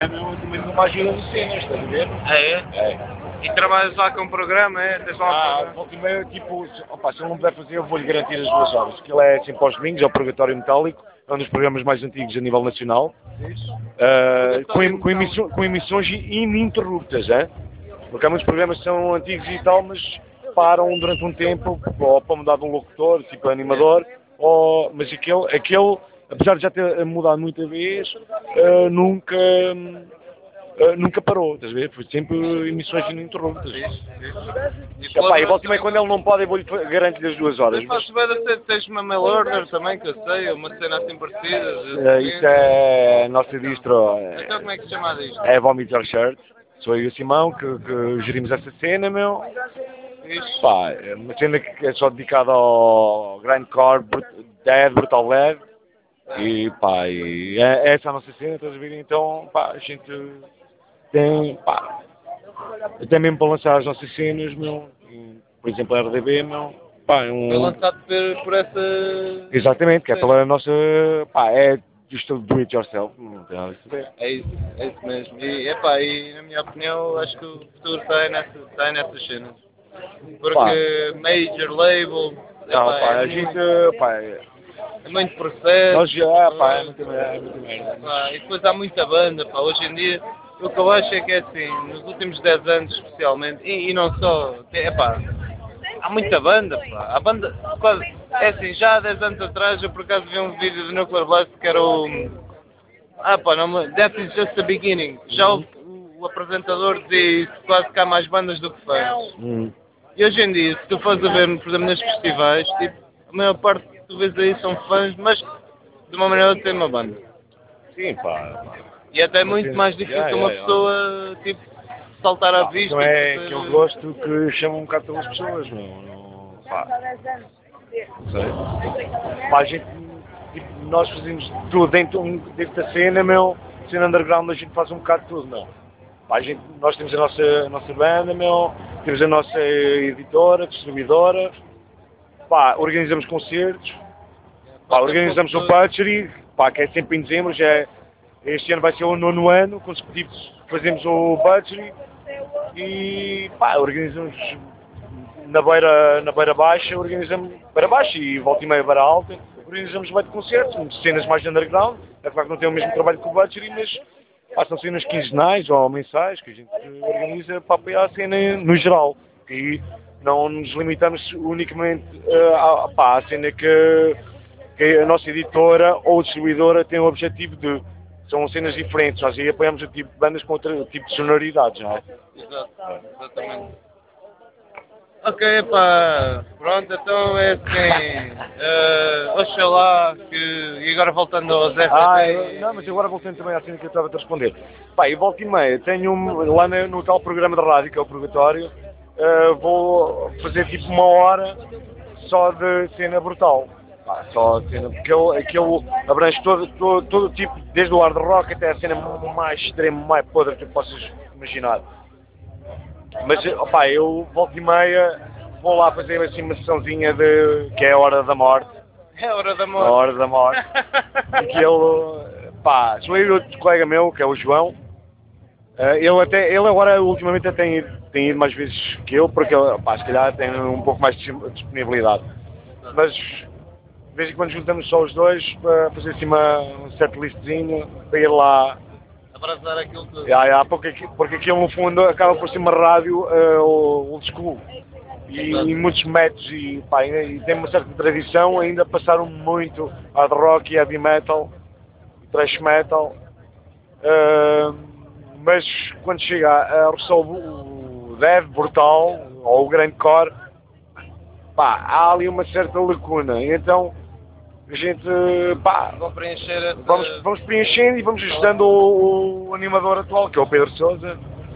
também uma ajuda de cenas, estás a ver? Ah, é? É. E trabalhas lá com um programa, é? Tens lá um programa? Volta e meia, tipo, opa, se ele não puder fazer, eu vou-lhe garantir as 2 horas. Que ele é sempre aos domingos, é o Purgatório Metálico, é um dos programas mais antigos a nível nacional, com emissões ininterruptas, é? Porque há muitos programas que são antigos e tal, mas param durante um tempo, ou para mudar de um locutor, tipo animador, mas aquele, apesar de já ter mudado muita vez, nunca parou, estás a ver? Foi sempre emissões ininterruptas. E volta e meia, quando ele não pode, eu vou-lhe garantir as 2 horas. Mas fazes bem, tens uma mail order também, que eu sei, uma cena assim parecida. Isso é a nossa distro. Então como é que se chama isto? É Vomitor Shirt. Sou eu e o Simão que gerimos essa cena, meu. Isso. Pá, é uma cena que é só dedicada ao grindcore, dead, brutal dead. E pá, é essa a nossa cena, estás a ver? Então, pá, a gente tem, pá, até mesmo para lançar as nossas cenas, meu, por exemplo, a RDB, meu, pá, Foi lançado por essa... Exatamente, que é pela nossa, pá, é isto do it yourself, não tem nada a saber. É isso mesmo. E na minha opinião, acho que o futuro está nessas cenas. Porque major label, A gente, pá, é muito processo. nós já, pá, é muita merda. E depois há muita banda, pá. Hoje em dia, o que eu acho é que é assim, nos últimos 10 anos especialmente, e não só, há muita banda, pá. A banda, quase, é assim, já há 10 anos atrás eu por acaso vi um vídeo do Nuclear Blast que era o... That is just the beginning. Já o apresentador diz quase que há mais bandas do que fãs. E hoje em dia, se tu fores a ver, por exemplo, nestes festivais, tipo, a maior parte que tu vês aí são fãs, mas de uma maneira ou outra tem uma banda. Sim, pá. E até é muito mais difícil uma pessoa, tipo, saltar à vista. Não é que eu gosto que chama um bocado pelas pessoas, não, pá. Não sei. Pá, a gente, tipo, nós fazemos tudo dentro da cena, meu, cena underground, a gente faz um bocado de tudo, meu. Pá, nós temos a nossa banda, meu, temos a nossa editora, distribuidora, pá, organizamos concertos, pá, organizamos o Butchery, pá, que é sempre em dezembro, este ano vai ser o 9º ano consecutivo que fazemos o Butchery e pá, organizamos na beira baixa, organizamos beira baixa e volta e meia beira alta, organizamos bem de concertos, cenas mais underground, é claro que não tem o mesmo trabalho que o Butchery, mas são cenas quinzenais ou mensais que a gente organiza para apoiar a cena no geral. E não nos limitamos unicamente à cena que a nossa editora ou distribuidora tem o objetivo de. São cenas diferentes, nós aí apoiamos o tipo de bandas com outro tipo de sonoridades, não é? Exatamente. Ok, pá, pronto, então é assim, oxalá que, e agora voltando ao Zé não, mas agora voltando também à cena que eu estava a te responder. Pá, e volta e meia, tenho lá no tal programa de rádio, que é o Purgatório, vou fazer tipo 1 hora só de cena brutal. Pá, só de cena, porque aquele abrange todo tipo, desde o hard rock até a cena mais extrema, mais podre que tu possas imaginar. Mas, opá, eu volta e meia vou lá fazer assim uma sessãozinha que é a Hora da Morte. É a Hora da Morte. A Hora da Morte. E que ele, pá, sou eu e outro colega meu, que é o João. Ele agora ultimamente até tem ido mais vezes que eu, porque pá, se calhar tem um pouco mais de disponibilidade. Mas, de vez em quando juntamos só os dois para fazer assim um setlistzinho, para ir lá abraçar aquilo tudo. Porque aquilo no fundo acaba por ser uma rádio old school e muitos métodos e tem uma certa tradição, ainda passaram muito hard rock e heavy metal, thrash metal, mas quando chega a resolve o death brutal ou o grindcore, pá, há ali uma certa lacuna, então a gente, pá, vamos preenchendo e vamos ajudando o animador atual, que é o Pedro Sousa.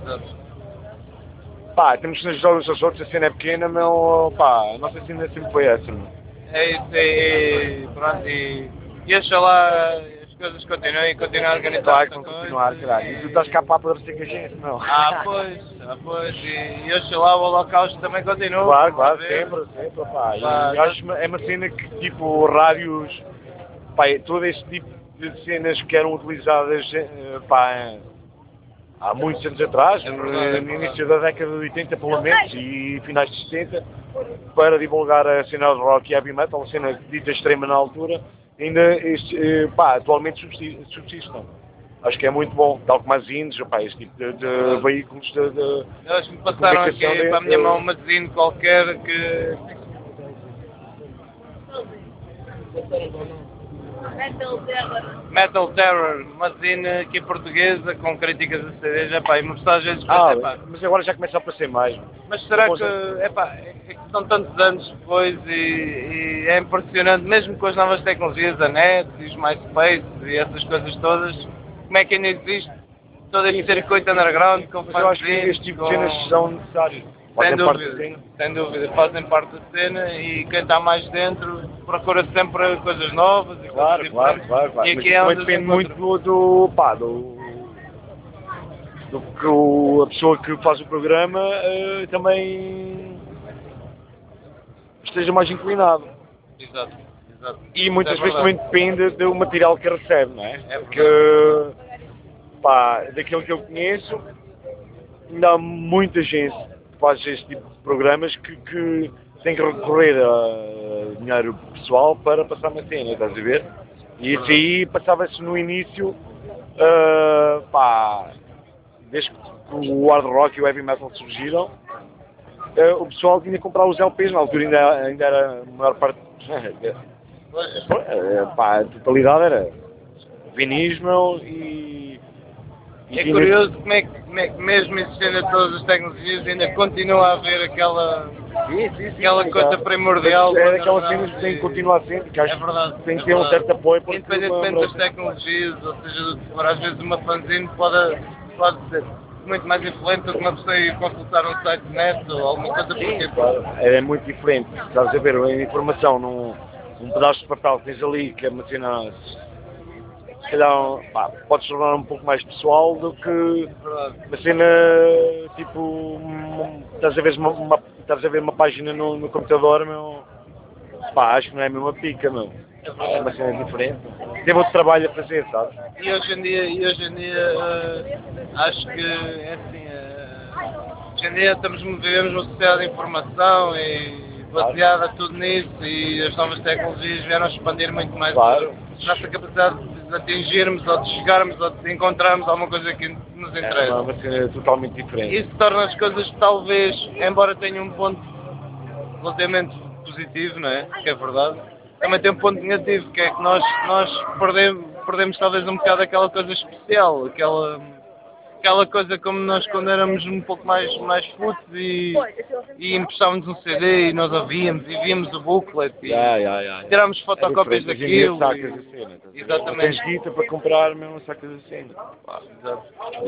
Pá, temos que nos ajudar uns aos outros, a cena é pequena, meu, pá, a nossa cena sempre foi essa, meu. É isso, pronto, e oxalá as coisas continuem a organizar. Claro que vão continuar, caralho. E tu estás cá para aparecer com a gente, não? Pois, e oxalá o Holocausto também continua. Claro, sempre, pá. E acho é uma cena que, tipo, rádios, pá, todo este tipo de cenas que eram utilizadas, pá, há muitos anos atrás, É verdade. no início da década de 80 pelo menos, e finais de 70, para divulgar a cena de rock e heavy metal, a cena dita extrema na altura, ainda atualmente subsistem. Acho que é muito bom, tal como as zines, este tipo de veículos de Eles me passaram aqui comunicação para a minha mão uma zine qualquer que... Metal Terror, uma zine aqui portuguesa com críticas a CDs, epá, e uma pessoa às vezes pensa, epá, mas agora já começa a aparecer mais. mas será que, epá, é que são tantos anos depois e é impressionante, mesmo com as novas tecnologias, a net e os MySpace e essas coisas todas, como é que ainda existe todo este circuito underground com Mas eu acho que este tipo de cenas são necessários. Sem dúvida, fazem parte da cena e quem está mais dentro procura sempre coisas novas e Claro. E aqui Mas também depende muito do que a pessoa que faz o programa também esteja mais inclinado. Exato. E muitas vezes também depende do material que recebe, não é? Porque, daquilo que eu conheço, ainda há muita gente que faz este tipo de programas que tem que recorrer a dinheiro pessoal para passar uma cena, estás a ver? E isso aí passava-se no início, desde que o hard rock e o heavy metal surgiram, o pessoal tinha que comprar os LPs, na altura ainda era a maior parte, a totalidade era vinis, é curioso como é que mesmo existindo todas as tecnologias ainda continua a haver aquela coisa primordial. É daquelas cenas que tem que continuar sempre, que acho que tem que ter um certo apoio. Independentemente das tecnologias, ou seja, do que for, às vezes uma fanzine pode ser muito mais influente do que uma pessoa ir consultar um site de net ou alguma coisa porque... Claro, é muito diferente. Estás a ver a informação num pedaço de papel que tens ali, que é uma cena... Se calhar, pode se tornar um pouco mais pessoal do que uma cena, tipo, estás a ver uma página no computador, acho que não é a mesma pica, é uma cena diferente. Teve outro trabalho a fazer, sabes? E hoje em dia acho que é assim, hoje em dia vivemos numa sociedade de informação e baseada tudo nisso e as novas tecnologias vieram expandir muito mais a nossa capacidade de atingirmos ou de chegarmos ou de encontrarmos alguma coisa que nos interessa. É uma cena totalmente diferente. Isso torna as coisas talvez, embora tenha um ponto relativamente positivo, não é? Que é verdade. Também tem um ponto negativo, que é que nós perdemos talvez um bocado aquela coisa especial, aquela coisa como nós quando éramos um pouco mais putos e emprestávamos um CD e nós ouvíamos e víamos o booklet e tirámos fotocópias daquilo. Sacas a cena. Exatamente. Tens guita para comprar mesmo sacas a cena. Exato.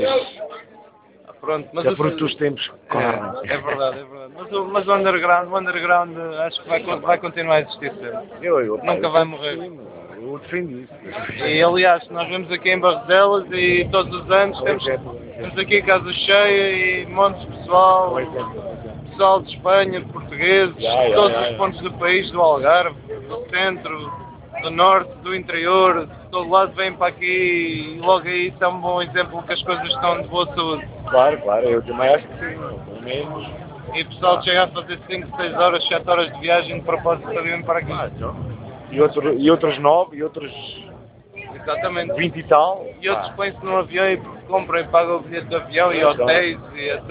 Pronto, mas porque os tempos correm. É verdade. Mas o underground acho que vai continuar a existir sempre. Nunca vai morrer. Eu defendo isso. E aliás, nós vemos aqui em Barroselas e todos os anos temos aqui a casa cheia e montes de pessoal de Espanha, de portugueses, de todos os pontos do país, do Algarve, do centro, do norte, do interior, de todo lado vêm para aqui e logo aí isso é um bom exemplo que as coisas estão de boa saúde. Claro, eu também acho que sim, pelo menos. E o pessoal chega a fazer 5, 6 horas, 7 horas de viagem de propósito para vir para aqui. E outros 9, e outros exatamente 20 e tal. E outros põem-se num avião e compram e pagam o bilhete de avião e hotéis e etc.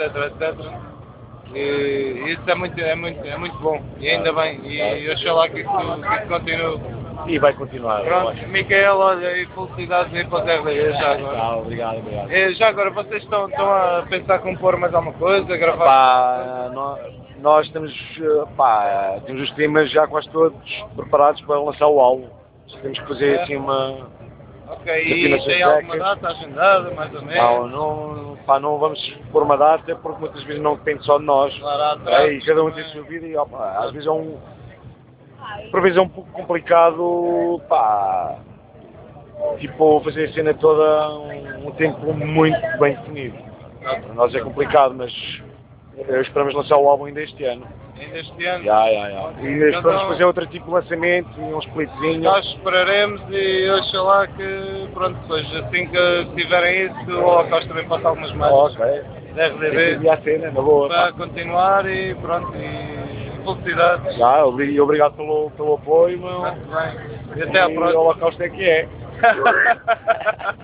E isso é muito bom. E ainda bem. E eu sei lá que isso continue. E vai continuar. Pronto, Micael, olha, e felicidades aí para o TRD já agora. Obrigado. Já agora, vocês estão a pensar em compor mais alguma coisa, gravar? Nós temos os temas já quase todos preparados para lançar o álbum. Temos que fazer assim uma... Ok, e tem alguma data agendada, mais ou menos? Não vamos pôr uma data porque muitas vezes não depende só de nós. Claro, e cada um tem a sua vida e às vezes por vezes é um pouco complicado, tipo fazer a cena toda um tempo muito bem definido. Para nós é complicado, mas esperamos lançar o álbum ainda este ano. ainda este ano. E neste vamos fazer outro tipo de lançamento, uns splitzinhos. Nós esperaremos e oxalá que, pronto, depois assim que tiverem isso, o Holocausto também passa algumas marcas da RDB a cena, na boa. para continuar e pronto, e felicidades. E obrigado pelo apoio, meu. Muito bem. E até à próxima. O Holocausto é que é.